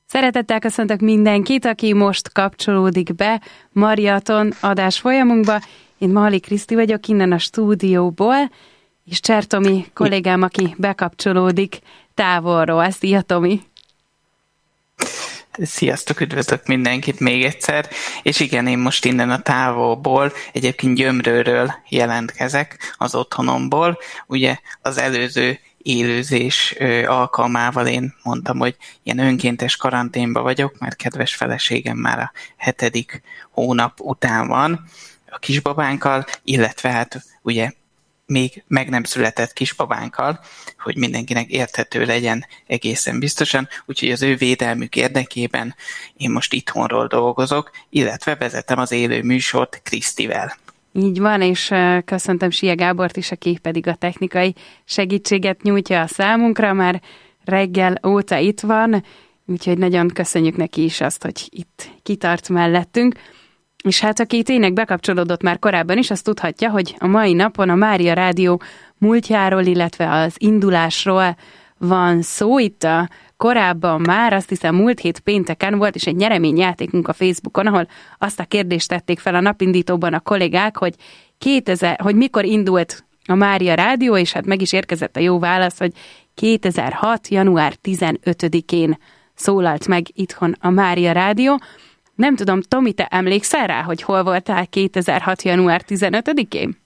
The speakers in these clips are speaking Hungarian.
Szeretettel köszöntök mindenkit, aki most kapcsolódik be maraton adás folyamunkba. Én Malli Kriszti vagyok innen a stúdióból, és Cser Tomi kollégám, aki bekapcsolódik távolról. Szia, Tomi! Sziasztok, üdvözlök mindenkit még egyszer, és igen, én most innen a távolból, egyébként Gyömrőről jelentkezek, az otthonomból. Ugye az előző élőzés alkalmával én mondtam, hogy ilyen önkéntes karanténban vagyok, mert kedves feleségem már a 7. hónap után van a kisbabánkkal, illetve hát ugye még meg nem született kisbabánkkal, hogy mindenkinek érthető legyen egészen biztosan, úgyhogy az ő védelmük érdekében én most itthonról dolgozok, illetve vezetem az élő műsort Krisztivel. Így van, és köszöntöm Sia Gábort is, aki pedig a technikai segítséget nyújtja a számunkra, már reggel óta itt van, úgyhogy nagyon köszönjük neki is azt, hogy itt kitart mellettünk. És hát aki tényleg bekapcsolódott már korábban is, azt tudhatja, hogy a mai napon a Mária Rádió múltjáról, illetve az indulásról van szó. Itt a korábban már, azt hiszem múlt hét pénteken volt is egy nyereményjátékunk a Facebookon, ahol azt a kérdést tették fel a napindítóban a kollégák, hogy hogy mikor indult a Mária Rádió, és hát meg is érkezett a jó válasz, hogy 2006. január 15-én szólalt meg itthon a Mária Rádió. Nem tudom, Tomi, te emlékszel rá, hogy hol voltál 2006. január 15-én?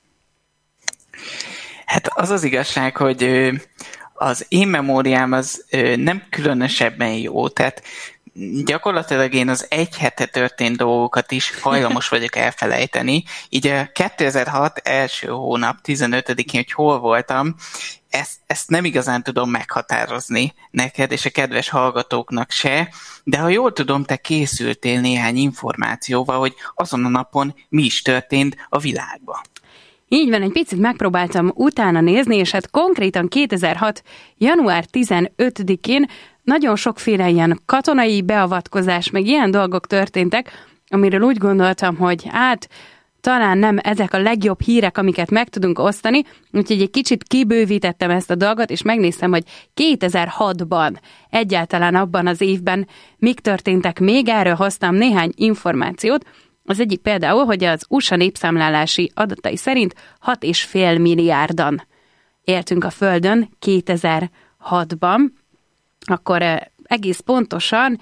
Hát az az igazság, hogy az én memóriám az nem különösebben jó, tehát gyakorlatilag én az egy hete történt dolgokat is hajlamos vagyok elfelejteni. Így a 2006 első hónap 15-én, hogy hol voltam, ezt nem igazán tudom meghatározni neked, és a kedves hallgatóknak se, de ha jól tudom, te készültél néhány információval, hogy azon a napon mi is történt a világban. Így van, egy picit megpróbáltam utána nézni, és hát konkrétan 2006. január 15-én nagyon sokféle ilyen katonai beavatkozás, meg ilyen dolgok történtek, amiről úgy gondoltam, hogy hát talán nem ezek a legjobb hírek, amiket meg tudunk osztani, úgyhogy egy kicsit kibővítettem ezt a dolgot, és megnéztem, hogy 2006-ban, egyáltalán abban az évben mik történtek még, erről hoztam néhány információt. Az egyik például, hogy az USA népszámlálási adatai szerint 6,5 milliárdan éltünk a Földön 2006-ban, akkor egész pontosan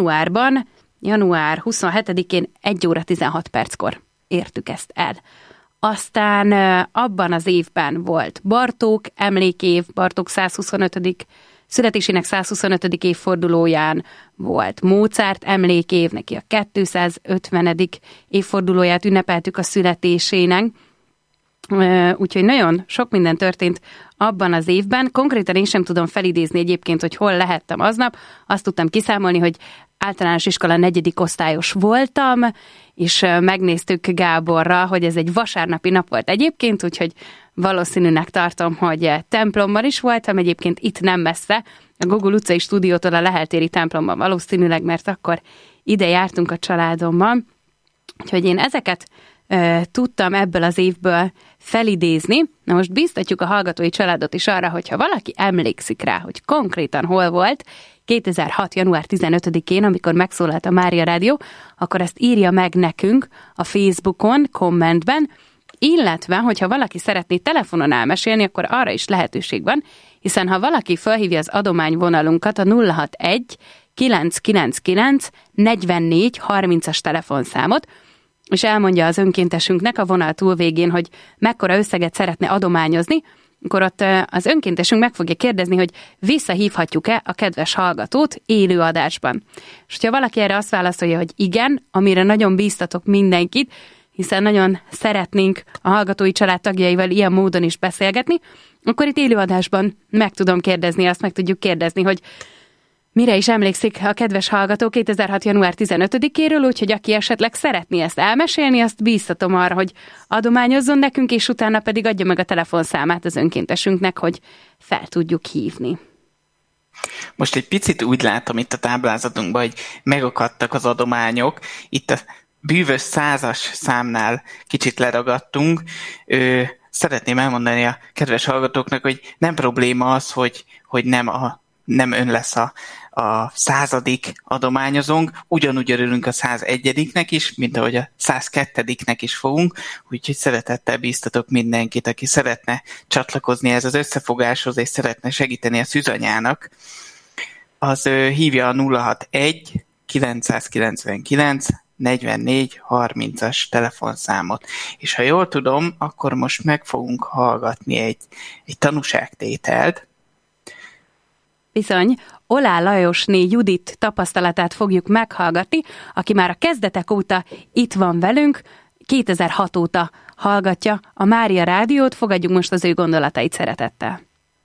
január 27-én 1 óra 16 perckor értük ezt el. Aztán abban az évben volt Bartók emlékév, Bartók 125. születésének 125. évfordulóján volt Mozart emlékév, neki a 250. évfordulóját ünnepeltük a születésének, úgyhogy nagyon sok minden történt abban az évben. Konkrétan én sem tudom felidézni egyébként, hogy hol lehettem aznap. Azt tudtam kiszámolni, hogy általános iskola 4. osztályos voltam, és megnéztük Gáborra, hogy ez egy vasárnapi nap volt egyébként, úgyhogy valószínűnek tartom, hogy templomban is voltam, egyébként itt nem messze, a Gogol utcai stúdiótól a Lehel téri templomban valószínűleg, mert akkor ide jártunk a családommal. Úgyhogy én ezeket tudtam ebből az évből felidézni. Na most bíztatjuk a hallgatói családot is arra, hogyha valaki emlékszik rá, hogy konkrétan hol volt 2006. január 15-én, amikor megszólalt a Mária Rádió, akkor ezt írja meg nekünk a Facebookon, kommentben, illetve, hogyha valaki szeretné telefonon elmesélni, akkor arra is lehetőség van, hiszen ha valaki felhívja az adományvonalunkat, a 061 999 44 30-as telefonszámot, és elmondja az önkéntesünknek a vonal túlvégén, hogy mekkora összeget szeretne adományozni, akkor ott az önkéntesünk meg fogja kérdezni, hogy visszahívhatjuk-e a kedves hallgatót élő adásban. És hogyha valaki erre azt válaszolja, hogy igen, amire nagyon bíztatok mindenkit, hiszen nagyon szeretnénk a hallgatói család tagjaival ilyen módon is beszélgetni, akkor itt élőadásban meg tudjuk kérdezni, hogy mire is emlékszik a kedves hallgató 2006. január 15-éről, úgyhogy aki esetleg szeretné ezt elmesélni, azt bíztatom arra, hogy adományozzon nekünk, és utána pedig adja meg a telefonszámát az önkéntesünknek, hogy fel tudjuk hívni. Most egy picit úgy látom itt a táblázatunkban, hogy megakadtak az adományok. Itt a bűvös 100-as számnál kicsit leragadtunk. Szeretném elmondani a kedves hallgatóknak, hogy nem probléma az, hogy nem ön lesz a 100. adományozónk, ugyanúgy örülünk a 101-nek is, mint ahogy a 102-nek is fogunk, úgyhogy szeretettel bíztatok mindenkit, aki szeretne csatlakozni ez az összefogáshoz, és szeretne segíteni a szűzanyának, az hívja a 061 999 44 30-as telefonszámot. És ha jól tudom, akkor most meg fogunk hallgatni egy tanúságtételt. Bizony, Olá Lajosné Judit tapasztalatát fogjuk meghallgatni, aki már a kezdetek óta itt van velünk, 2006 óta hallgatja a Mária Rádiót, fogadjuk most az ő gondolatait szeretettel.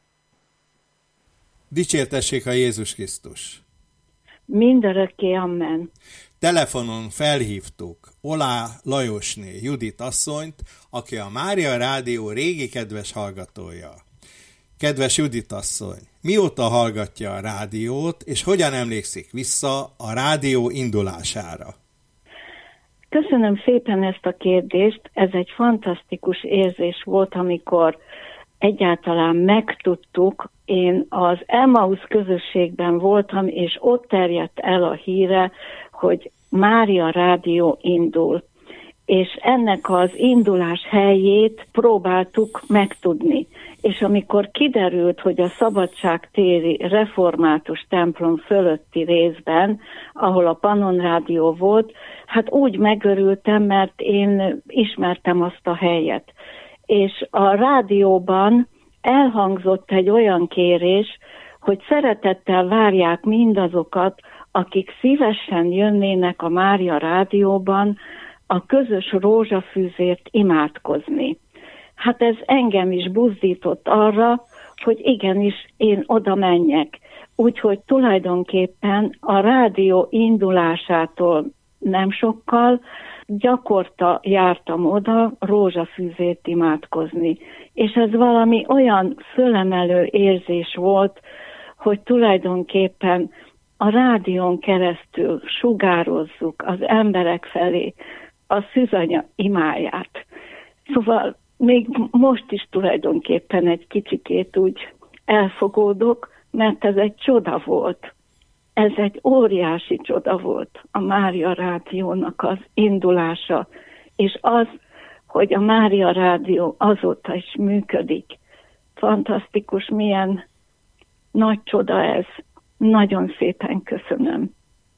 Dicsértessék a Jézus Krisztus! Mindörökké, amen. Telefonon felhívtuk Olá Lajosné Judit asszonyt, aki a Mária Rádió régi kedves hallgatója. Kedves Judit asszony, mióta hallgatja a rádiót, és hogyan emlékszik vissza a rádió indulására? Köszönöm szépen ezt a kérdést. Ez egy fantasztikus érzés volt, amikor egyáltalán megtudtuk. Én az Emmaus közösségben voltam, és ott terjedt el a híre, hogy Mária Rádió indul. És ennek az indulás helyét próbáltuk megtudni. És amikor kiderült, hogy a Szabadságtéri református templom fölötti részben, ahol a Pannon Rádió volt, hát úgy megörültem, mert én ismertem azt a helyet. És a rádióban elhangzott egy olyan kérés, hogy szeretettel várják mindazokat, akik szívesen jönnének a Mária Rádióban a közös rózsafűzért imádkozni. Hát ez engem is buzdított arra, hogy igenis én oda menjek. Úgyhogy tulajdonképpen a rádió indulásától nem sokkal, gyakorta jártam oda rózsafűzért imádkozni. És ez valami olyan fölemelő érzés volt, hogy tulajdonképpen a rádión keresztül sugározzuk az emberek felé a szűzanya imáját. Szóval még most is tulajdonképpen egy kicsikét úgy elfogódok, mert ez egy csoda volt. Ez egy óriási csoda volt a Mária Rádiónak az indulása, és az, hogy a Mária Rádió azóta is működik. Fantasztikus, milyen nagy csoda ez. Nagyon szépen köszönöm.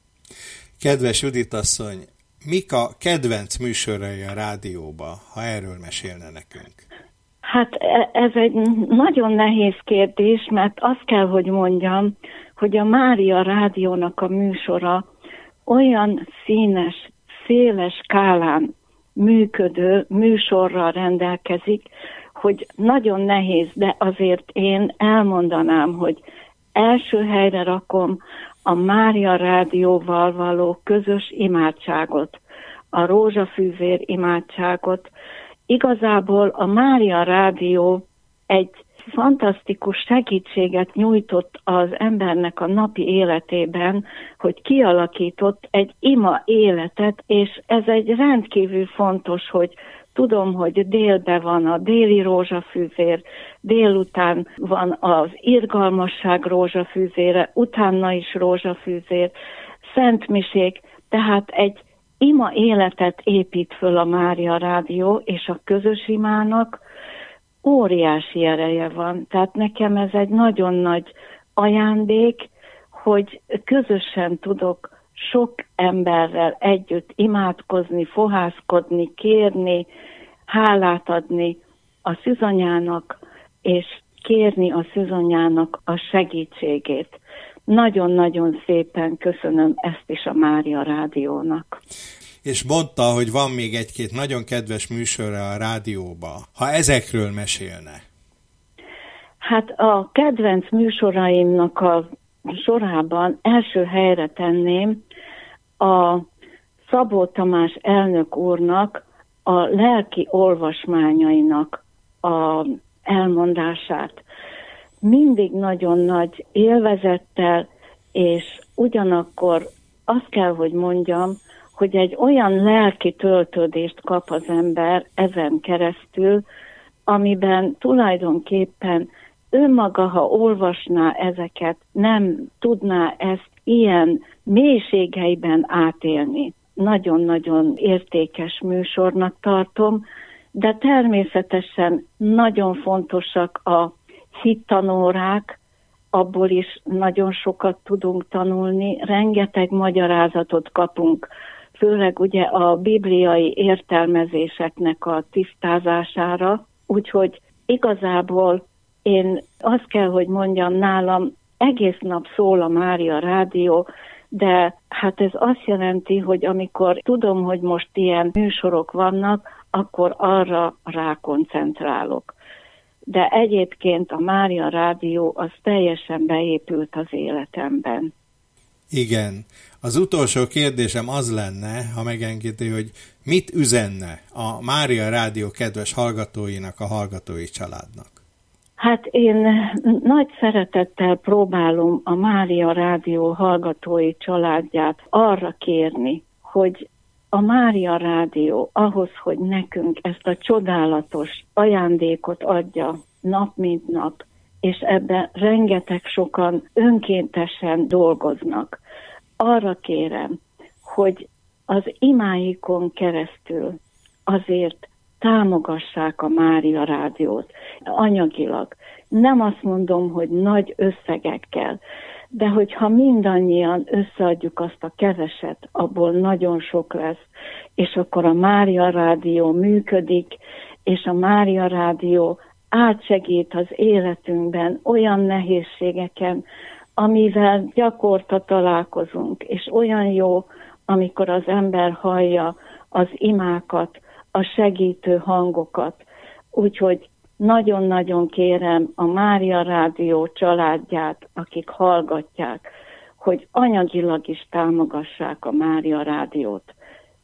Kedves Judit asszony, mik a kedvenc műsorai a rádióba, ha erről mesélne nekünk? Hát ez egy nagyon nehéz kérdés, mert azt kell, hogy mondjam, hogy a Mária Rádiónak a műsora olyan színes, széles skálán működő műsorral rendelkezik, hogy nagyon nehéz, de azért én elmondanám, hogy első helyre rakom a Mária Rádióval való közös imádságot, a rózsafűzér imádságot. Igazából a Mária Rádió egy fantasztikus segítséget nyújtott az embernek a napi életében, hogy kialakított egy ima életet, és ez egy rendkívül fontos, hogy tudom, hogy délben van a déli rózsafűzér, délután van az irgalmasság rózsafűzére, utána is rózsafűzér, szentmisék, tehát egy ima életet épít föl a Mária Rádió, és a közös imának óriási ereje van. Tehát nekem ez egy nagyon nagy ajándék, hogy közösen tudok sok emberrel együtt imádkozni, fohászkodni, kérni, hálát adni a szűzanyának, és kérni a szűzanyának a segítségét. Nagyon-nagyon szépen köszönöm ezt is a Mária Rádiónak. És mondta, hogy van még egy-két nagyon kedves műsora a rádióba. Ha ezekről mesélne? Hát a kedvenc műsoraimnak a sorában első helyre tenném a Szabó Tamás elnök úrnak a lelki olvasmányainak a elmondását. Mindig nagyon nagy élvezettel, és ugyanakkor azt kell, hogy mondjam, hogy egy olyan lelki töltődést kap az ember ezen keresztül, amiben tulajdonképpen önmaga, ha olvasná ezeket, nem tudná ezt ilyen mélységeiben átélni. Nagyon-nagyon értékes műsornak tartom, de természetesen nagyon fontosak a hittanórák, abból is nagyon sokat tudunk tanulni, rengeteg magyarázatot kapunk, főleg ugye a bibliai értelmezéseknek a tisztázására, úgyhogy igazából én azt kell, hogy mondjam, nálam egész nap szól a Mária Rádió, de hát ez azt jelenti, hogy amikor tudom, hogy most ilyen műsorok vannak, akkor arra rákoncentrálok. De egyébként a Mária Rádió az teljesen beépült az életemben. Igen. Az utolsó kérdésem az lenne, ha megengedi, hogy mit üzenne a Mária Rádió kedves hallgatóinak, a hallgatói családnak? Hát én nagy szeretettel próbálom a Mária Rádió hallgatói családját arra kérni, hogy a Mária Rádió ahhoz, hogy nekünk ezt a csodálatos ajándékot adja nap mint nap, és ebben rengeteg sokan önkéntesen dolgoznak. Arra kérem, hogy az imáikon keresztül azért támogassák a Mária Rádiót anyagilag. Nem azt mondom, hogy nagy összegekkel, de hogyha mindannyian összeadjuk azt a keveset, abból nagyon sok lesz, és akkor a Mária Rádió működik, és a Mária Rádió átsegít az életünkben olyan nehézségeken, amivel gyakorta találkozunk, és olyan jó, amikor az ember hallja az imákat, a segítő hangokat. Úgyhogy nagyon-nagyon kérem a Mária Rádió családját, akik hallgatják, hogy anyagilag is támogassák a Mária Rádiót.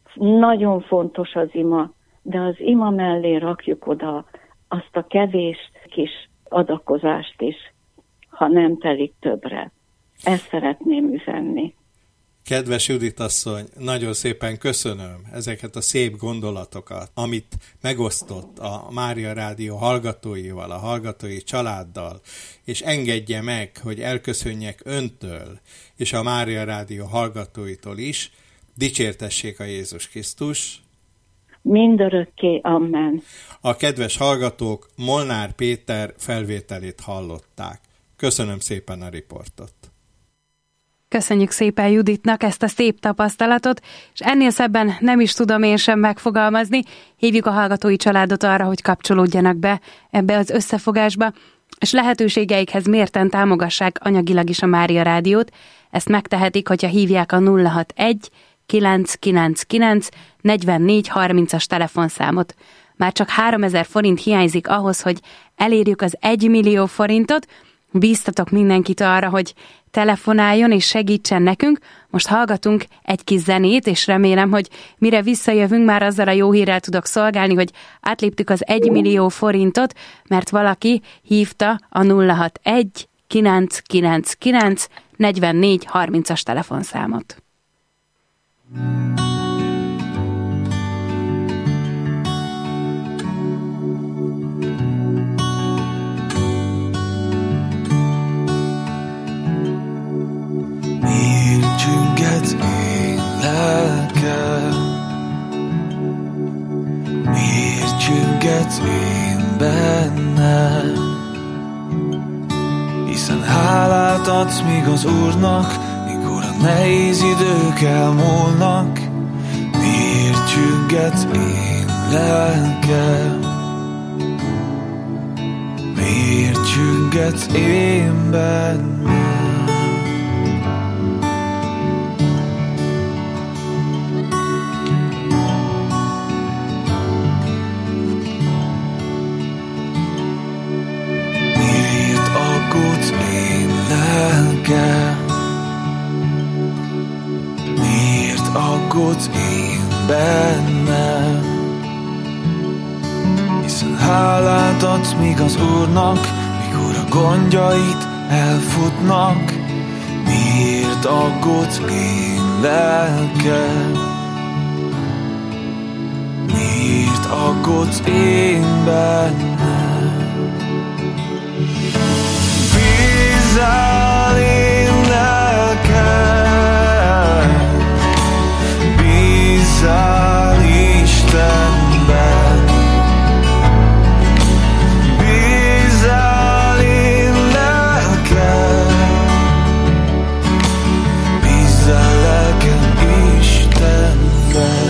Nagyon fontos az ima, de az ima mellé rakjuk oda azt a kevés kis adakozást is, ha nem telik többre. Ezt szeretném üzenni. Kedves Judit asszony, nagyon szépen köszönöm ezeket a szép gondolatokat, amit megosztott a Mária Rádió hallgatóival, a hallgatói családdal, és engedje meg, hogy elköszönjek öntől és a Mária Rádió hallgatóitól is. Dicsértessék a Jézus Krisztus! Mindörökké, amen. A kedves hallgatók Molnár Péter felvételét hallották. Köszönöm szépen a riportot. Köszönjük szépen Juditnak ezt a szép tapasztalatot, és ennél szebben nem is tudom én sem megfogalmazni. Hívjuk a hallgatói családot arra, hogy kapcsolódjanak be ebbe az összefogásba, és lehetőségeikhez mérten támogassák anyagilag is a Mária Rádiót. Ezt megtehetik, hogyha hívják a 061 999 44 30-as telefonszámot. Már csak 3000 forint hiányzik ahhoz, hogy elérjük az 1 millió forintot. Bíztatok mindenkit arra, hogy telefonáljon és segítsen nekünk. Most hallgatunk egy kis zenét, és remélem, hogy mire visszajövünk, már azzal a jó hírrel tudok szolgálni, hogy átléptük az 1 millió forintot, mert valaki hívta a 061 999 44 30-as telefonszámot. Miért csünget én lelkem? Miért csünget én bennem? Hiszen hálát adsz még az Úrnak, mikor a nehéz idők elmúlnak. Miért csünget én lelkem? Miért csünget én bennem? Miért aggódsz én bennem? Hiszen hálát adsz még az Úrnak, mikor a gondjait elfutnak. Miért aggódsz én lelkem? Miért aggódsz én bennem? Bízzál én lelkem, bízzál Istenben, bízzál én lelkem, bízzál lelkem Istenben.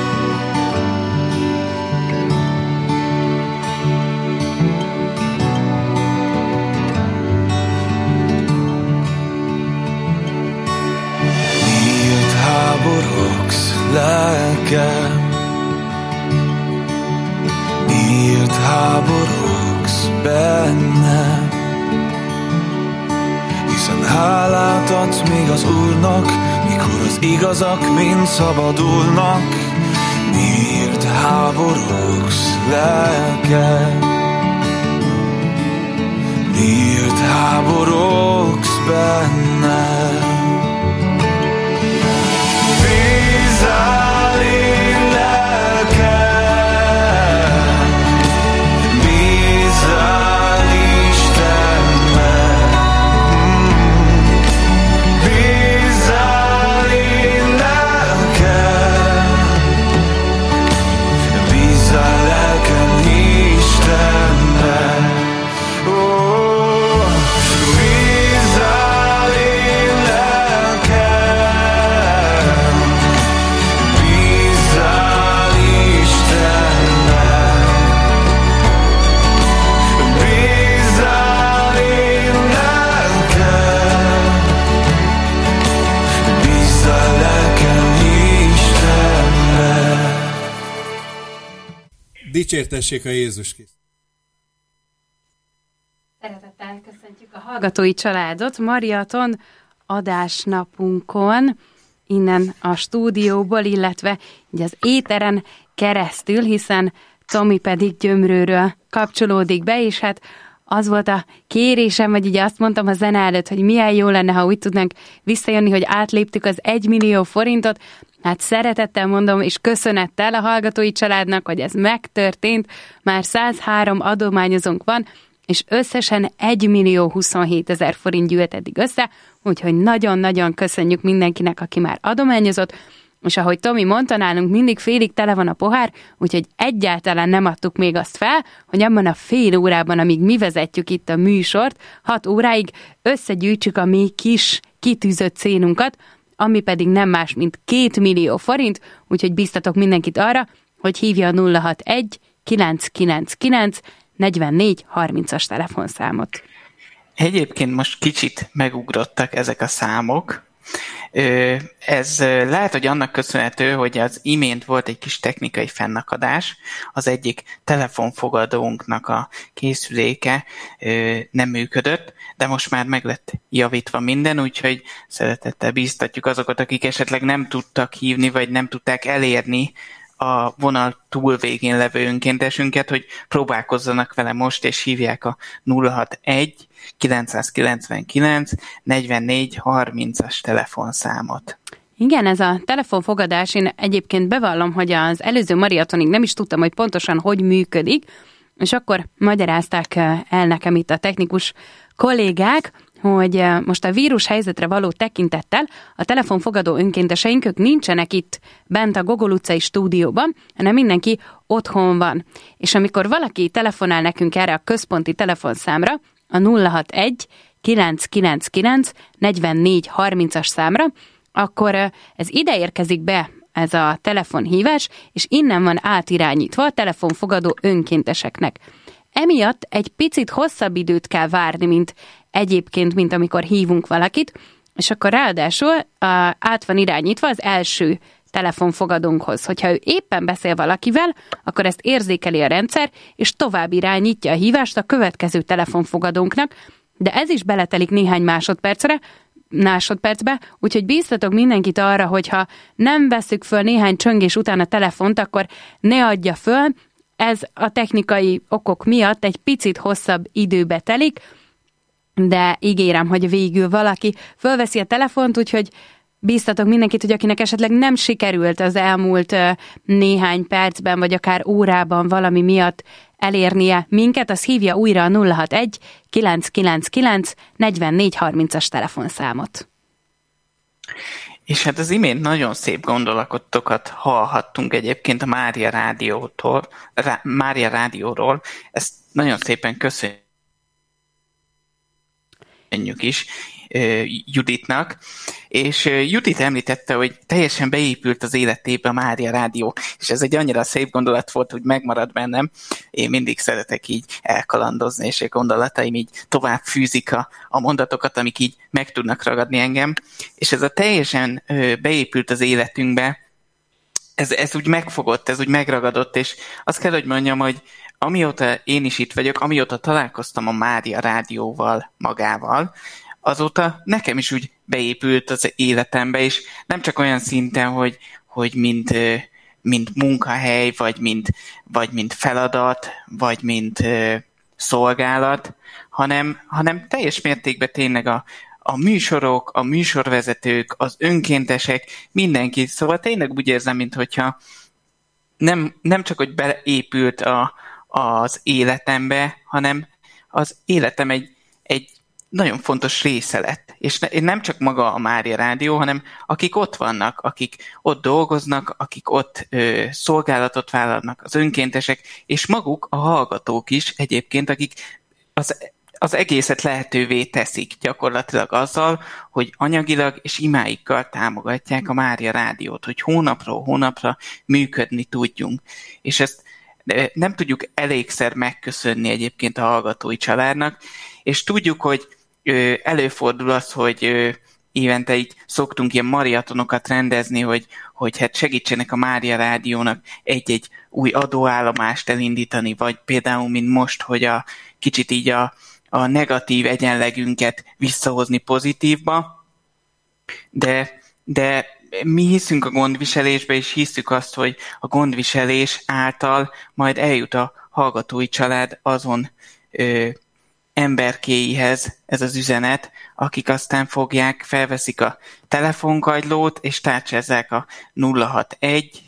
Miért háborogsz, lelkem? Miért háborogsz bennem? Hiszen hálát adsz még az Úrnak, mikor az igazak mind szabadulnak. Miért háborogsz, lelkem? Miért háborogsz bennem? Bízzál én lelkem, bízzál Istenben, bízzál én lelkem, bízzál lelkem Istenben. Bízzál én lelkem, bízzál Istenben, bízzál én lelkem, bízzál lelkem Istenben. Dicsértessék a Jézus Krisztus. Szeretettel köszöntjük a hallgatói családot Mariaton adásnapunkon, innen a stúdióból, illetve így az éteren keresztül, hiszen Tomi pedig Gyömrőről kapcsolódik be, és hát az volt a kérésem, vagy így azt mondtam a zene előtt, hogy milyen jó lenne, ha úgy tudnánk visszajönni, hogy átléptük az 1 millió forintot. Hát szeretettel mondom, és köszönettel a hallgatói családnak, hogy ez megtörtént. Már 103 adományozónk van, és összesen 1.027.000 forint gyűlt eddig össze, úgyhogy nagyon-nagyon köszönjük mindenkinek, aki már adományozott, és ahogy Tomi mondta, nálunk mindig félig tele van a pohár, úgyhogy egyáltalán nem adtuk még azt fel, hogy abban a fél órában, amíg mi vezetjük itt a műsort, 6 óráig összegyűjtsük a mi kis kitűzött célunkat, ami pedig nem más, mint 2 millió forint, úgyhogy biztatok mindenkit arra, hogy hívja a 061 999 44 30-as telefonszámot. Egyébként most kicsit megugrottak ezek a számok. Ez lehet, hogy annak köszönhető, hogy az imént volt egy kis technikai fennakadás. Az egyik telefonfogadónknak a készüléke nem működött, de most már meg lett javítva minden, úgyhogy szeretettel bíztatjuk azokat, akik esetleg nem tudtak hívni, vagy nem tudták elérni a vonal túlvégén levő önkéntesünket, hogy próbálkozzanak vele most, és hívják a 061 999 44 30-as telefonszámot. Igen, ez a telefonfogadás, én egyébként bevallom, hogy az előző mariatonig nem is tudtam, hogy pontosan hogy működik, és akkor magyarázták el nekem itt a technikus kollégák, hogy most a vírus helyzetre való tekintettel a telefonfogadó önkénteseink, ők nincsenek itt bent a Gogol utcai stúdióban, hanem mindenki otthon van. És amikor valaki telefonál nekünk erre a központi telefonszámra, a 061 999 44 30-as számra, akkor ez ide érkezik be, ez a telefonhívás, és innen van átirányítva a telefonfogadó önkénteseknek. Emiatt egy picit hosszabb időt kell várni, mint egyébként, mint amikor hívunk valakit, és akkor ráadásul át van irányítva az első telefonfogadónkhoz. Hogyha ő éppen beszél valakivel, akkor ezt érzékeli a rendszer, és tovább irányítja a hívást a következő telefonfogadónknak, de ez is beletelik néhány másodpercbe, úgyhogy bíztatok mindenkit arra, hogyha nem veszük föl néhány csöngés után a telefont, akkor ne adja föl, ez a technikai okok miatt egy picit hosszabb időbe telik, de ígérem, hogy végül valaki fölveszi a telefont, úgyhogy bíztatok mindenkit, hogy akinek esetleg nem sikerült az elmúlt néhány percben, vagy akár órában valami miatt elérnie minket, az hívja újra a 061 999 4430-as telefonszámot. És hát az imént nagyon szép gondolatokat hallhattunk egyébként a Mária Rádióról. Ezt nagyon szépen köszönjük is Juditnak, és Judit említette, hogy teljesen beépült az életébe a Mária Rádió, és ez egy annyira szép gondolat volt, hogy megmarad bennem. Én mindig szeretek így elkalandozni, és a gondolataim így tovább fűzik a mondatokat, amik így meg tudnak ragadni engem, és ez a teljesen beépült az életünkbe, ez úgy megfogott, ez úgy megragadott, és azt kell, hogy mondjam, hogy amióta én is itt vagyok, amióta találkoztam a Mária Rádióval magával, azóta nekem is úgy beépült az életembe, és nem csak olyan szinten, hogy mint munkahely, vagy mint feladat, vagy mint szolgálat, hanem teljes mértékben tényleg a műsorok, a műsorvezetők, az önkéntesek, mindenki. Szóval tényleg úgy érzem, minthogyha nem csak, hogy beépült az életembe, hanem az életem egy nagyon fontos része lett. És nem csak maga a Mária Rádió, hanem akik ott vannak, akik ott dolgoznak, akik ott szolgálatot vállalnak, az önkéntesek, és maguk a hallgatók is egyébként, akik az egészet lehetővé teszik gyakorlatilag azzal, hogy anyagilag és imáikkal támogatják a Mária Rádiót, hogy hónapról hónapra működni tudjunk. És ezt nem tudjuk elégszer megköszönni egyébként a hallgatói családnak, és tudjuk, hogy előfordul az, hogy évente így szoktunk ilyen mariatonokat rendezni, hogy hát segítsenek a Mária Rádiónak egy-egy új adóállomást elindítani, vagy például, mint most, hogy kicsit így a negatív egyenlegünket visszahozni pozitívba, de mi hiszünk a gondviselésbe, és hiszük azt, hogy a gondviselés által majd eljut a hallgatói család azon emberkéihez ez az üzenet, akik aztán felveszik a telefonkagylót, és tárcsázzák a 061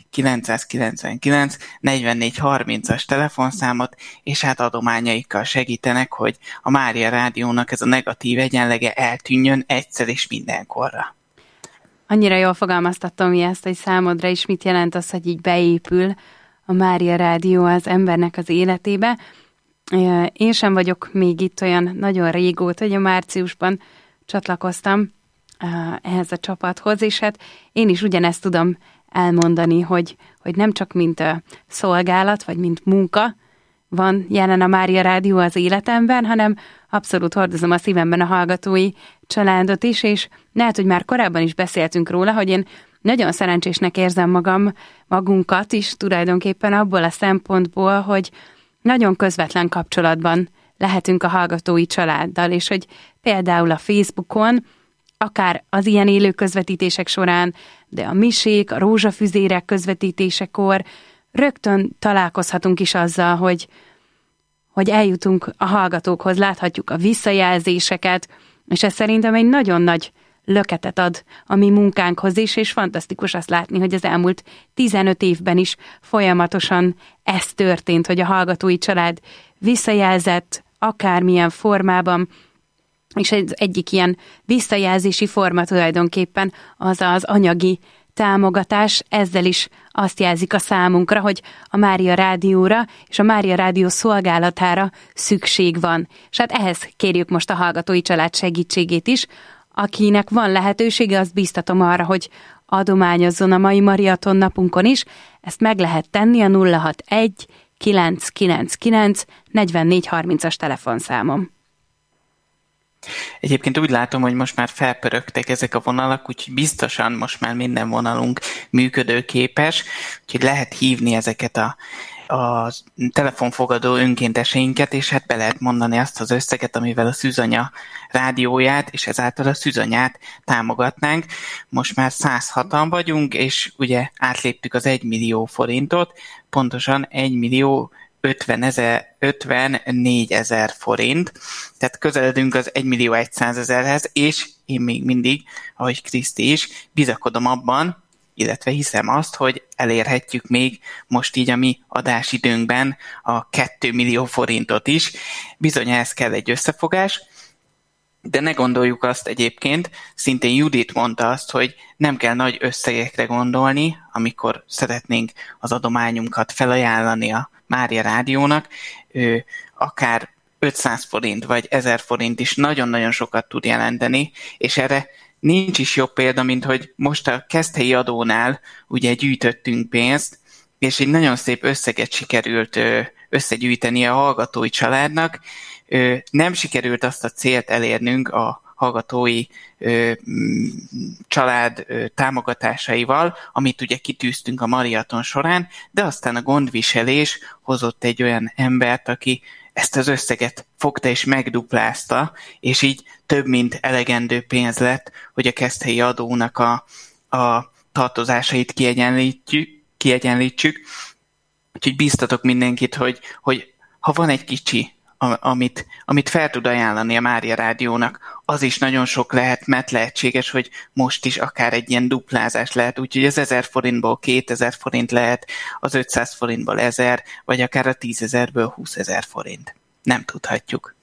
999 4430-as telefonszámot, és hát adományaikkal segítenek, hogy a Mária Rádiónak ez a negatív egyenlege eltűnjön egyszer és mindenkorra. Annyira jól fogalmaztattam ezt, hogy számodra is mit jelent az, hogy így beépül a Mária Rádió az embernek az életébe. Én sem vagyok még itt olyan nagyon régóta, hogy a márciusban csatlakoztam ehhez a csapathoz, és hát én is ugyanezt tudom elmondani, hogy nem csak mint szolgálat, vagy mint munka van jelen a Mária Rádió az életemben, hanem abszolút hordozom a szívemben a hallgatói családot is, és lehet, hogy már korábban is beszéltünk róla, hogy én nagyon szerencsésnek érzem magunkat is tulajdonképpen abból a szempontból, hogy nagyon közvetlen kapcsolatban lehetünk a hallgatói családdal, és hogy például a Facebookon, akár az ilyen élő közvetítések során, de a misék, a rózsafüzérek közvetítésekor rögtön találkozhatunk is azzal, hogy eljutunk a hallgatókhoz, láthatjuk a visszajelzéseket, és ez szerintem egy nagyon nagy löketet ad a mi munkánkhoz is, és fantasztikus azt látni, hogy az elmúlt 15 évben is folyamatosan ez történt, hogy a hallgatói család visszajelzett akármilyen formában, és ez egyik ilyen visszajelzési forma tulajdonképpen az anyagi támogatás, ezzel is azt jelzik a számunkra, hogy a Mária Rádióra és a Mária Rádió szolgálatára szükség van. És hát ehhez kérjük most a hallgatói család segítségét is. Akinek van lehetősége, azt bíztatom arra, hogy adományozzon a mai Mariaton napunkon is. Ezt meg lehet tenni a 061 999 4430-as telefonszámom. Egyébként úgy látom, hogy most már felpörögtek ezek a vonalak, úgyhogy biztosan most már minden vonalunk működőképes, úgyhogy lehet hívni ezeket a telefonfogadó önkénteseinket, és hát be lehet mondani azt az összeget, amivel a Szűzanya rádióját, és ezáltal a Szűzanyát támogatnánk. Most már 106-an vagyunk, és ugye átléptük az 1 millió forintot, pontosan 1 millió 54 000 forint, tehát közeledünk az 1 100 000-hez, és én még mindig, ahogy Kriszti is, bizakodom abban, illetve hiszem azt, hogy elérhetjük még most így a mi adásidőnkben a 2 millió forintot is. Bizony ehhez kell egy összefogás, de ne gondoljuk azt egyébként, szintén Judit mondta azt, hogy nem kell nagy összegekre gondolni, amikor szeretnénk az adományunkat felajánlani a Mária Rádiónak, akár 500 forint vagy 1000 forint is nagyon-nagyon sokat tud jelenteni, és erre nincs is jobb példa, mint hogy most a Keszthelyi adónál ugye gyűjtöttünk pénzt, és egy nagyon szép összeget sikerült összegyűjteni a hallgatói családnak. Nem sikerült azt a célt elérnünk a hallgatói család támogatásaival, amit ugye kitűztünk a maraton során, de aztán a gondviselés hozott egy olyan embert, aki ezt az összeget fogta és megduplázta, és így több mint elegendő pénz lett, hogy a keszthelyi adónak a tartozásait kiegyenlítsük. Úgyhogy bíztatok mindenkit, hogy ha van egy kicsi, amit fel tud ajánlani a Mária Rádiónak, az is nagyon sok lehet, mert lehetséges, hogy most is akár egy ilyen duplázás lehet, úgyhogy az 1000 forintból 2000 forint lehet, az 500 forintból 1000, vagy akár a 10 000-ből 20 000 forint. Nem tudhatjuk.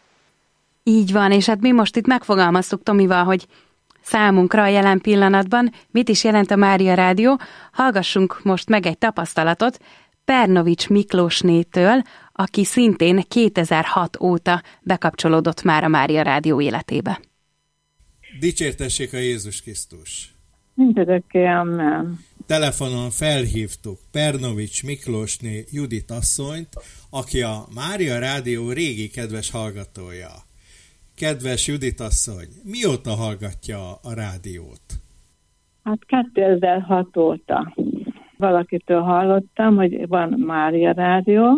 Így van, és hát mi most itt megfogalmaztuk Tomival, hogy számunkra a jelen pillanatban mit is jelent a Mária Rádió. Hallgassunk most meg egy tapasztalatot Pernovics Miklósnétől, aki szintén 2006 óta bekapcsolódott már a Mária Rádió életébe. Dicsértessék a Jézus Krisztus! Mindörökké, amen. Telefonon felhívtuk Pernovics Miklósné Judit asszonyt, aki a Mária Rádió régi kedves hallgatója. Kedves Judit asszony, mióta hallgatja a rádiót? Hát 2006 óta. Valakitől hallottam, hogy van Mária Rádió,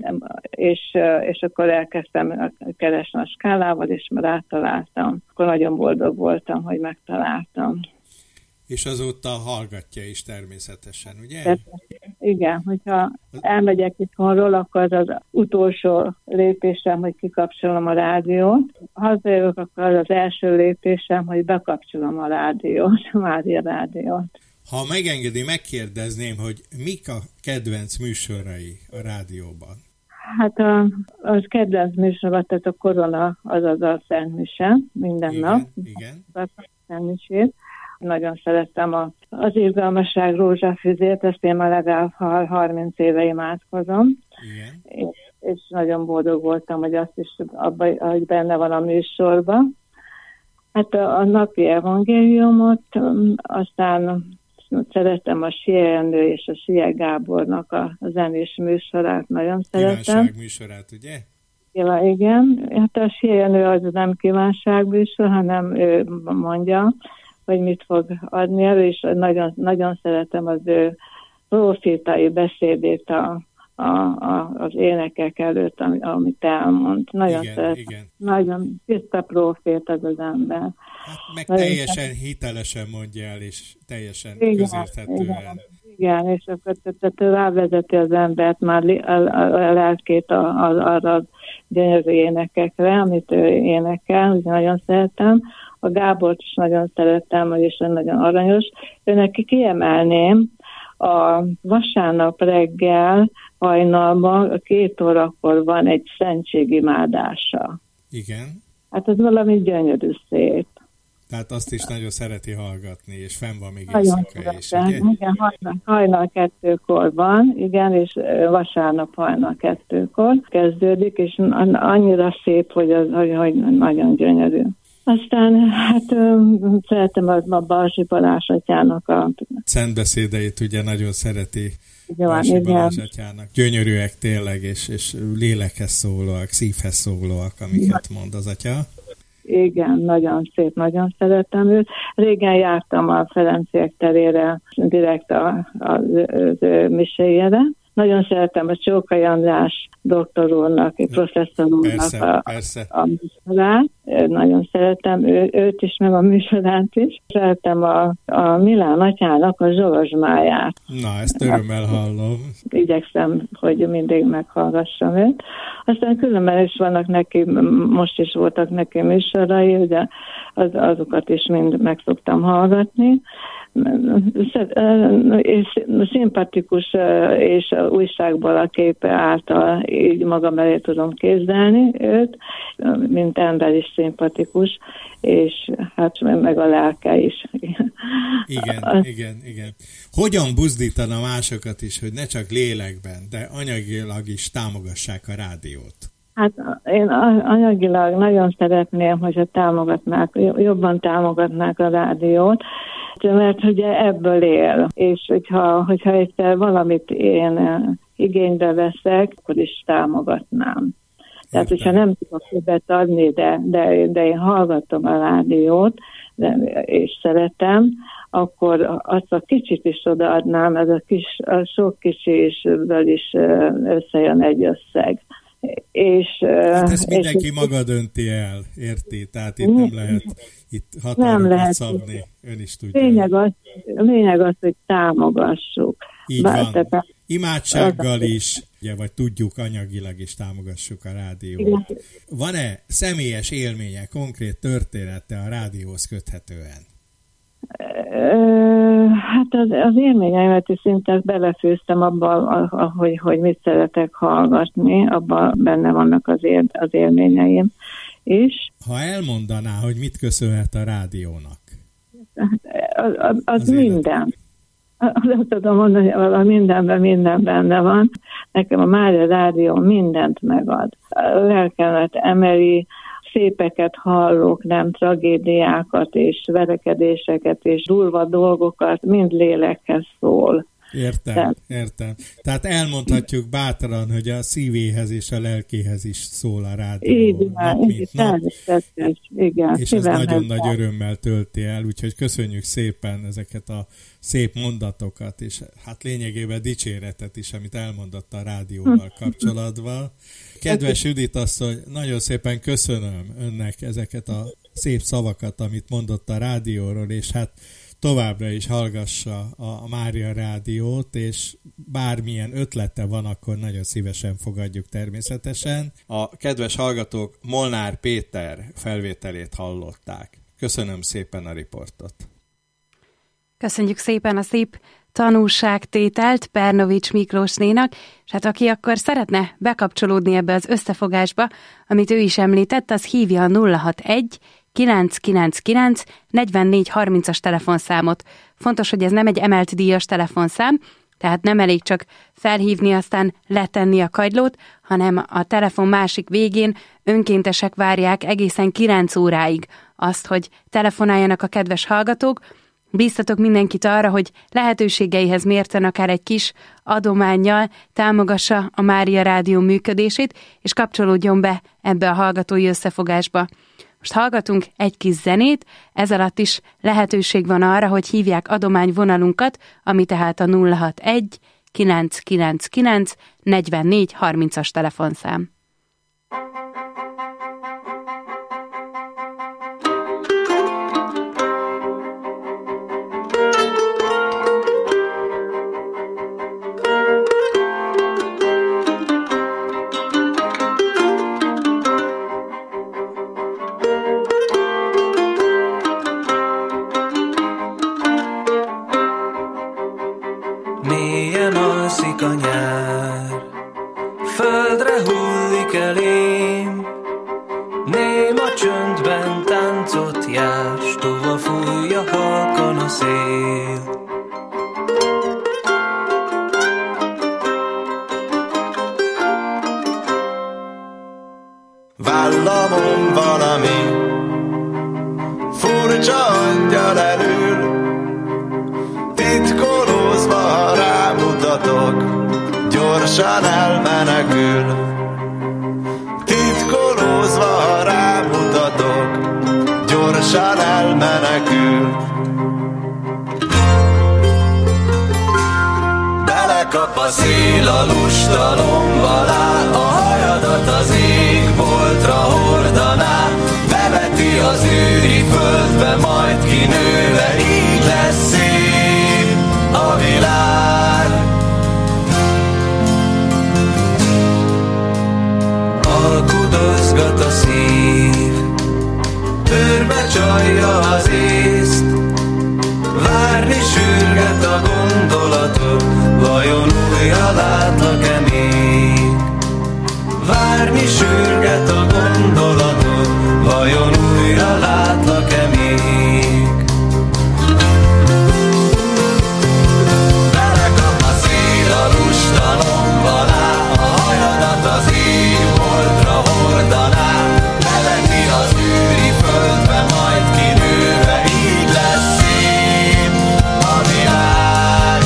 és akkor elkezdtem keresni a skálával, és már rátaláltam. Akkor nagyon boldog voltam, hogy megtaláltam. És azóta hallgatja is természetesen, ugye? De, igen, hogyha elmegyek itthonról, akkor az utolsó lépésem, hogy kikapcsolom a rádiót. Ha hazajövök, akkor az első lépésem, hogy bekapcsolom a rádiót, a Mária Rádiót. Ha megengedi, megkérdezném, hogy mik a kedvenc műsorai a rádióban? Hát az kedvenc műsorban, tehát a korona, azaz a Szentmise, minden igen, nap. Igen. A Szentmisét. Nagyon szerettem az Irgalmasság rózsafüzét, ezt én már legalább 30 éve imádkozom. Igen. És nagyon boldog voltam, hogy azt is abban, hogy benne van a műsorban. Hát a napi evangéliumot, aztán szeretem a Sier Jenő és a Sier Gábornak a zenés műsorát, nagyon szeretem. Kívánság műsorát, ugye? Ja, igen. Hát a Sier Jenő az nem kívánságműsor, hanem ő mondja, hogy mit fog adni elő, és nagyon, nagyon szeretem az ő profétai beszédét az énekek előtt, amit elmond. Nagyon igen, szeretem. Igen. Nagyon tiszta profét az ember. Hát meg teljesen hitelesen mondja el, és teljesen közérthetően. Igen, és akkor rávezeti az embert már a lelkét arra a gyönyörű énekekre, amit ő énekel, úgy nagyon szeretem. A Gábort is nagyon szeretem, és nagyon aranyos. Neki kiemelném a vasárnap reggel hajnalban 2 órakor van egy szentségimádása. Igen. Hát ez valami gyönyörű szép. Tehát azt is nagyon szereti hallgatni, és fenn van még nagyon éjszaka is, ugye? Igen, hajnal 2-kor van, igen, és vasárnap hajnal 2-kor kezdődik, és annyira szép, hogy nagyon gyönyörű. Aztán hát szeretem a Balzsi Balázs atyának a szentbeszédeit ugye nagyon szereti Balzsi Balázs atyának. Gyönyörűek tényleg, és lélekhez szólóak, szívhez szólóak, amiket mond az atya. Igen, nagyon szép, nagyon szeretem őt. Régen jártam a Ferenciek terére direkt az ő miséjére, nagyon szeretem a Csókai András doktor úrnak, professzor úrnak a műsorát. Nagyon szeretem őt is, meg a műsorát is. Szeretem a Milán atyának a zsolozsmáját. Na, ezt örömmel hallom. Igyekszem, hogy mindig meghallgassam őt. Aztán különben is vannak neki, most is voltak neki műsorai, ugye azokat is mind meg szoktam hallgatni. És szimpatikus, és újságból a képe által így magam elé tudom képzelni őt, mint ember is szimpatikus, és hát meg a lelke is. Igen. Hogyan buzdítana másokat is, hogy ne csak lélekben, de anyagilag is támogassák a rádiót? Hát én anyagilag nagyon szeretném, hogyha jobban támogatnák a rádiót, mert ugye ebből él, és hogyha egyszer valamit én igénybe veszek, akkor is támogatnám. Tehát, hogyha nem tudok többet adni, de én hallgatom a rádiót, és szeretem, akkor azt a kicsit is odaadnám, ez a sok kicsiből is összejön egy összeg. Hát ezt mindenki maga dönti el, érti? Tehát itt nem lehet határokat szabni, ön is tudja. Lényeg az, hogy támogassuk. Így van. Imádsággal is, ugye, vagy tudjuk, anyagilag is támogassuk a rádiót. Van-e személyes élménye, konkrét története a rádióhoz köthetően? Hát az élményeimet is szinte belefőztem abban, hogy mit szeretek hallgatni, abban benne vannak az élményeim is. Ha elmondaná, hogy mit köszönhet a rádiónak? Az minden. Azt tudom mondani, hogy minden benne van. Nekem a Mária Rádió mindent megad. A lelkemet emeli, szépeket hallok, nem tragédiákat és verekedéseket és durva dolgokat, mind lélekhez szól. Értem. Tehát elmondhatjuk bátran, hogy a szívéhez és a lelkéhez is szól a rádió. Így van, igen. És ez nagyon nagy örömmel tölti el, úgyhogy köszönjük szépen ezeket a szép mondatokat, és hát lényegében dicséretet is, amit elmondott a rádióval kapcsolatban. Kedves Judit asszony, nagyon szépen köszönöm önnek ezeket a szép szavakat, amit mondott a rádióról, és hát továbbra is hallgassa a Mária Rádiót, és bármilyen ötlete van, akkor nagyon szívesen fogadjuk természetesen. A kedves hallgatók Molnár Péter felvételét hallották. Köszönöm szépen a riportot. Köszönjük szépen a szép tanúságtételt Pernovics Miklósnénak, és hát aki akkor szeretne bekapcsolódni ebbe az összefogásba, amit ő is említett, az hívja a 061 999 4430-as telefonszámot. Fontos, hogy ez nem egy emelt díjas telefonszám, tehát nem elég csak felhívni, aztán letenni a kagylót, hanem a telefon másik végén önkéntesek várják egészen 9 óráig azt, hogy telefonáljanak a kedves hallgatók. Bíztatok mindenkit arra, hogy lehetőségeihez mérten akár egy kis adománnyal támogassa a Mária Rádió működését, és kapcsolódjon be ebbe a hallgatói összefogásba. Most hallgatunk egy kis zenét, ez alatt is lehetőség van arra, hogy hívják adományvonalunkat, ami tehát a 061 999 4430-as telefonszám. Mélyen alszik a nyár, földre hullik elém, néma csöndben táncot jár, s tova fújja halkan a szél. Vállamon valami furcsa angyal elül, titkolózva, ha rámutatok, gyorsan elmenekül. Titkolózva, ha rámutatok, gyorsan elmenekül. Belekap a szél a lustalom alá, a hajadat az égboltra hordaná, beveti az űri földbe, majd kinőve, így lesz szép a világ. Alkudozgat a szív, őrbe csalja az észt, várni sürget a gondolatot, vajon újra látlak-e még? Várni sürget a gondolatot, vajon újra látlak-e még? Belekap a szél a lustalom alá, a hajadat az égboltra hordaná, beveti az űri földbe, majd kinőve, így lesz szép a világ.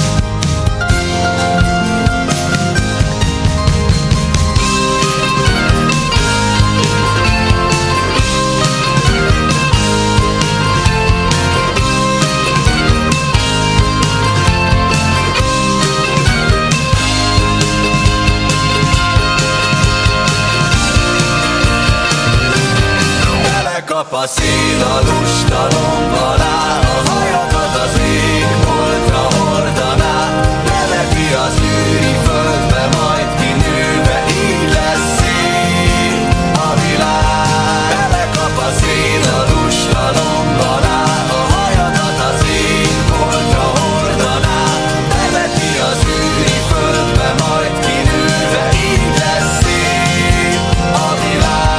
Belekap a szél a lustalom alá, a hajadat az égboltra hordaná, beveti az űri földbe, majd kinőve, így lesz szép a világ. Belekap a szél a lustalom alá, a hajadat az égboltra hordaná, beveti az űri földbe, majd kinőve, így lesz szép a világ.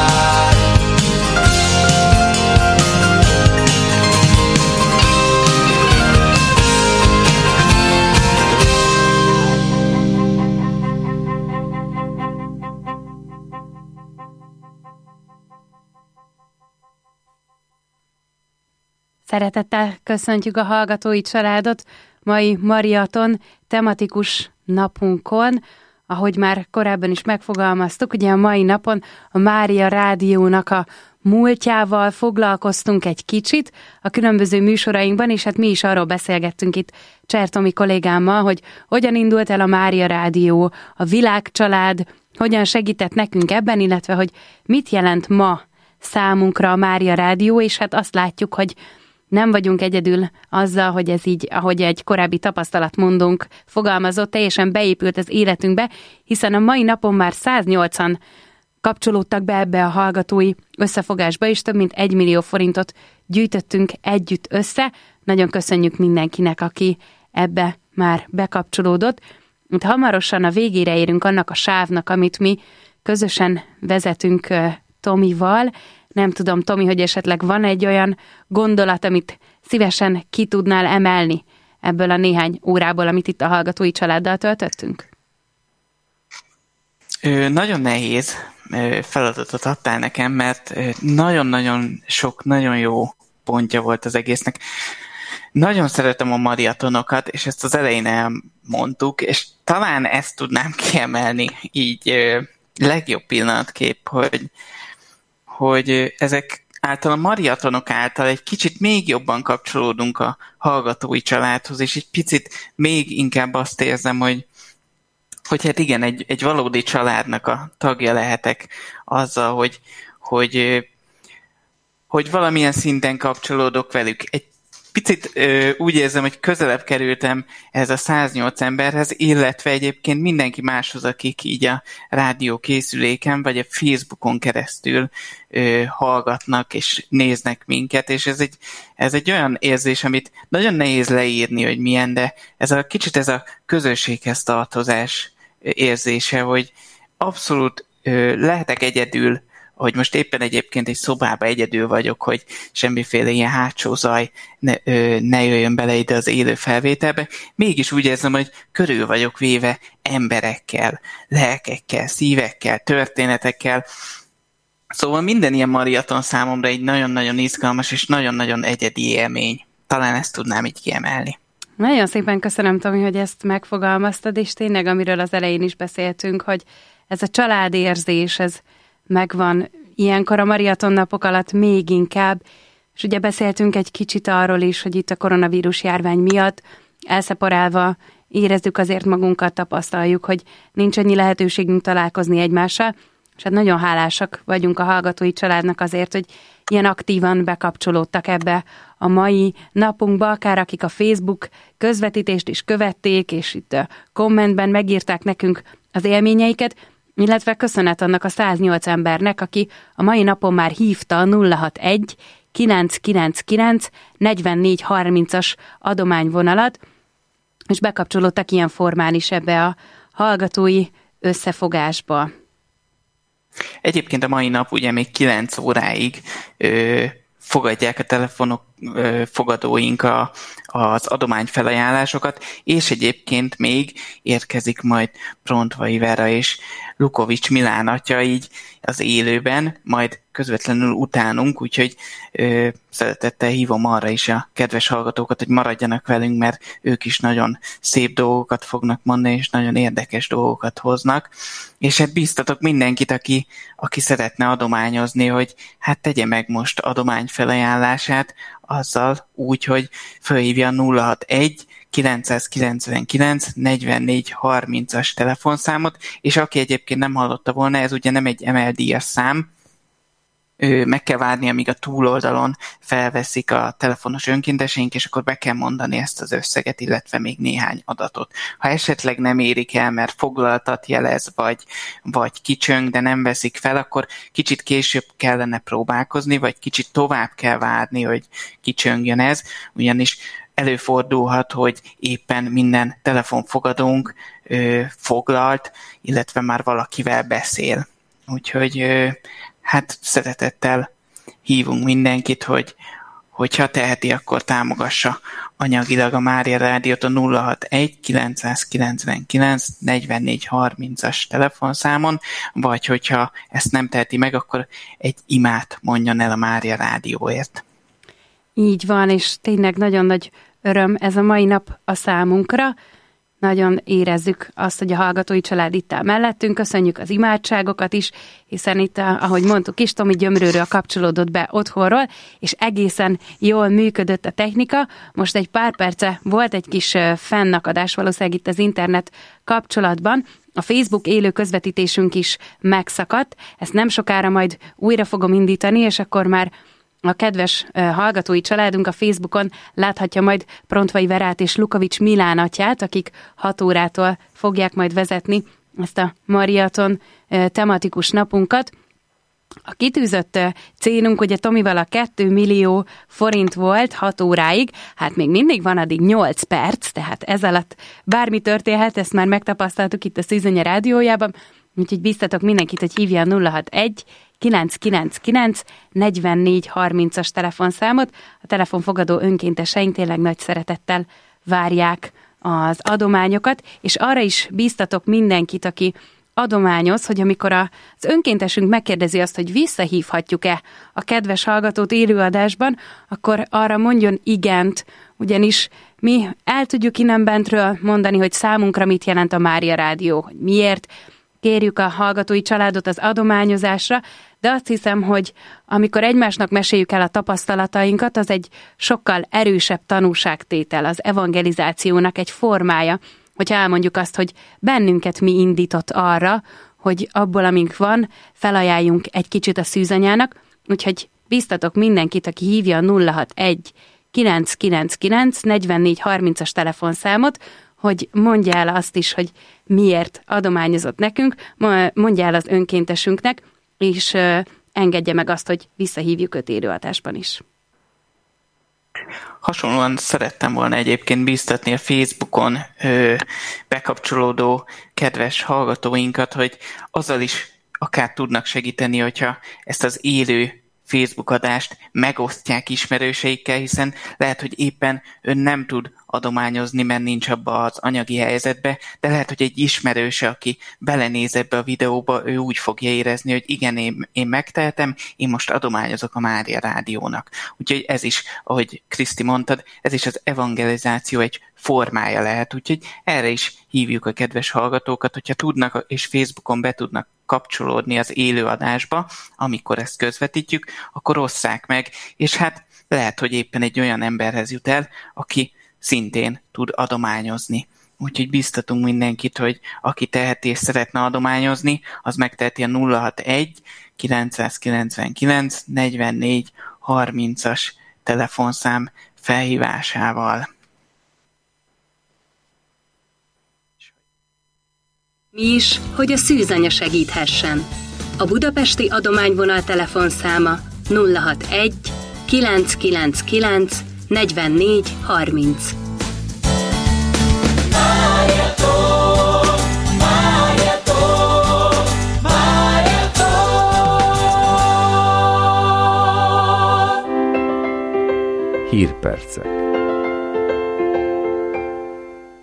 Szeretettel köszöntjük a hallgatói családot mai maraton tematikus napunkon. Ahogy már korábban is megfogalmaztuk, ugye a mai napon a Mária Rádiónak a múltjával foglalkoztunk egy kicsit a különböző műsorainkban, és hát mi is arról beszélgettünk itt Cser Tomi kollégámmal, hogy hogyan indult el a Mária Rádió, a világcsalád, hogyan segített nekünk ebben, illetve hogy mit jelent ma számunkra a Mária Rádió, és hát azt látjuk, hogy nem vagyunk egyedül azzal, hogy ez így, ahogy egy korábbi tapasztalatmondónk fogalmazott, teljesen beépült az életünkbe, hiszen a mai napon már 180 kapcsolódtak be ebbe a hallgatói összefogásba, és több mint 1 millió forintot gyűjtöttünk együtt össze. Nagyon köszönjük mindenkinek, aki ebbe már bekapcsolódott. Itt hamarosan a végére érünk annak a sávnak, amit mi közösen vezetünk Tomival. Nem tudom, Tomi, hogy esetleg van egy olyan gondolat, amit szívesen ki tudnál emelni ebből a néhány órából, amit itt a hallgatói családdal töltöttünk? Nagyon nehéz feladatot adtál nekem, mert nagyon-nagyon sok, nagyon jó pontja volt az egésznek. Nagyon szeretem a maratonokat, és ezt az elején elmondtuk, és talán ezt tudnám kiemelni így legjobb pillanatkép, hogy ezek által a maratonok által egy kicsit még jobban kapcsolódunk a hallgatói családhoz, és egy picit még inkább azt érzem, hogy hát igen, egy valódi családnak a tagja lehetek azzal, hogy valamilyen szinten kapcsolódok velük. Egy picit úgy érzem, hogy közelebb kerültem ez a 108 emberhez, illetve egyébként mindenki máshoz, akik így a rádió készüléken, vagy a Facebookon keresztül hallgatnak és néznek minket, és ez egy olyan érzés, amit nagyon nehéz leírni, hogy milyen, de ez a közösséghez tartozás érzése, hogy abszolút lehetek egyedül, hogy most éppen egyébként egy szobában egyedül vagyok, hogy semmiféle ilyen hátsó zaj ne jöjjön bele ide az élő felvételbe. Mégis úgy érzem, hogy körül vagyok véve emberekkel, lelkekkel, szívekkel, történetekkel. Szóval minden ilyen maraton számomra egy nagyon-nagyon izgalmas és nagyon-nagyon egyedi élmény. Talán ezt tudnám így kiemelni. Nagyon szépen köszönöm, Tomi, hogy ezt megfogalmaztad, és tényleg, amiről az elején is beszéltünk, hogy ez a családérzés, ez megvan ilyenkor a maraton napok alatt még inkább, és ugye beszéltünk egy kicsit arról is, hogy itt a koronavírus járvány miatt elszeparálva érezzük azért magunkat, tapasztaljuk, hogy nincs annyi lehetőségünk találkozni egymással, és hát nagyon hálásak vagyunk a hallgatói családnak azért, hogy ilyen aktívan bekapcsolódtak ebbe a mai napunkba, akár akik a Facebook közvetítést is követték, és itt a kommentben megírták nekünk az élményeiket, illetve köszönet annak a 108 embernek, aki a mai napon már hívta a 061 999 4430-as adományvonalat, és bekapcsolódtak ilyen formán is ebbe a hallgatói összefogásba. Egyébként a mai nap ugye még 9 óráig fogadják a telefonok fogadóink az adományfelajánlásokat, és egyébként még érkezik majd Prontvai Vera és Lukovics Milán atya így az élőben, majd közvetlenül utánunk, úgyhogy szeretettel hívom arra is a kedves hallgatókat, hogy maradjanak velünk, mert ők is nagyon szép dolgokat fognak mondani, és nagyon érdekes dolgokat hoznak. És hát bíztatok mindenkit, aki szeretne adományozni, hogy hát tegye meg most adományfelajánlását, azzal úgy, hogy felhívja 061 999 44 30-as telefonszámot, és aki egyébként nem hallotta volna, ez ugye nem egy emeldíjas szám, meg kell várni, amíg a túloldalon felveszik a telefonos önkénteseink, és akkor be kell mondani ezt az összeget, illetve még néhány adatot. Ha esetleg nem érik el, mert foglaltat jelez, vagy kicsöng, de nem veszik fel, akkor kicsit később kellene próbálkozni, vagy kicsit tovább kell várni, hogy kicsöngjön ez, ugyanis előfordulhat, hogy éppen minden telefonfogadónk foglalt, illetve már valakivel beszél. Úgyhogy hát szeretettel hívunk mindenkit, hogyha teheti, akkor támogassa anyagilag a Mária Rádiót a 061 999 44 30-as telefonszámon, vagy hogyha ezt nem teheti meg, akkor egy imát mondjon el a Mária Rádióért. Így van, és tényleg nagyon nagy öröm ez a mai nap a számunkra. Nagyon érezzük azt, hogy a hallgatói család itt áll mellettünk, köszönjük az imádságokat is, hiszen itt, ahogy mondtuk is, Tomi Gyömrőről kapcsolódott be otthonról, és egészen jól működött a technika. Most egy pár perce volt egy kis fennakadás valószínűleg itt az internet kapcsolatban, a Facebook élő közvetítésünk is megszakadt, ezt nem sokára majd újra fogom indítani, és akkor már a kedves hallgatói családunk a Facebookon láthatja majd Prontvai Verát és Lukovics Milán atyát, akik 6 órától fogják majd vezetni ezt a mariaton tematikus napunkat. A kitűzött célunk ugye Tomival a 2 millió forint volt 6 óráig, hát még mindig van addig 8 perc, tehát ez alatt bármi történhet, ezt már megtapasztaltuk itt a Szűzönye rádiójában, úgyhogy bíztatok mindenkit, hogy hívja a 061 999 44 30-as telefonszámot. A telefonfogadó önkénteseink tényleg nagy szeretettel várják az adományokat, és arra is bíztatok mindenkit, aki adományoz, hogy amikor az önkéntesünk megkérdezi azt, hogy visszahívhatjuk-e a kedves hallgatót élőadásban, akkor arra mondjon igent, ugyanis mi el tudjuk innen bentről mondani, hogy számunkra mit jelent a Mária Rádió, hogy miért kérjük a hallgatói családot az adományozásra, de azt hiszem, hogy amikor egymásnak meséljük el a tapasztalatainkat, az egy sokkal erősebb tanúságtétel, az evangelizációnak egy formája, hogyha elmondjuk azt, hogy bennünket mi indított arra, hogy abból, amink van, felajánljunk egy kicsit a szűzanyának, úgyhogy bíztatok mindenkit, aki hívja a 061 999 44 30-as telefonszámot, hogy mondja el azt is, hogy miért adományozott nekünk, mondja el az önkéntesünknek, és engedje meg azt, hogy visszahívjuk őt élőadásban is. Hasonlóan szerettem volna egyébként bíztatni a Facebookon bekapcsolódó kedves hallgatóinkat, hogy azzal is akár tudnak segíteni, hogyha ezt az élő Facebook adást megosztják ismerőseikkel, hiszen lehet, hogy éppen ön nem tud adományozni, mert nincs abba az anyagi helyzetbe, de lehet, hogy egy ismerőse, aki belenéz ebbe a videóba, ő úgy fogja érezni, hogy igen, én megtehetem, én most adományozok a Mária Rádiónak. Úgyhogy ez is, ahogy Kriszti mondtad, ez is az evangelizáció egy formája lehet, úgyhogy erre is hívjuk a kedves hallgatókat, hogyha tudnak és Facebookon be tudnak kapcsolódni az élőadásba, amikor ezt közvetítjük, akkor osszák meg, és hát lehet, hogy éppen egy olyan emberhez jut el, aki szintén tud adományozni. úgyhogy biztatunk mindenkit, hogy aki teheti és szeretne adományozni, az megteheti a 061 999 44 30-as telefonszám felhívásával. Mi is, hogy a szűzanya segíthessen. A budapesti adományvonal telefonszáma 061 999 44 30. Hírpercek.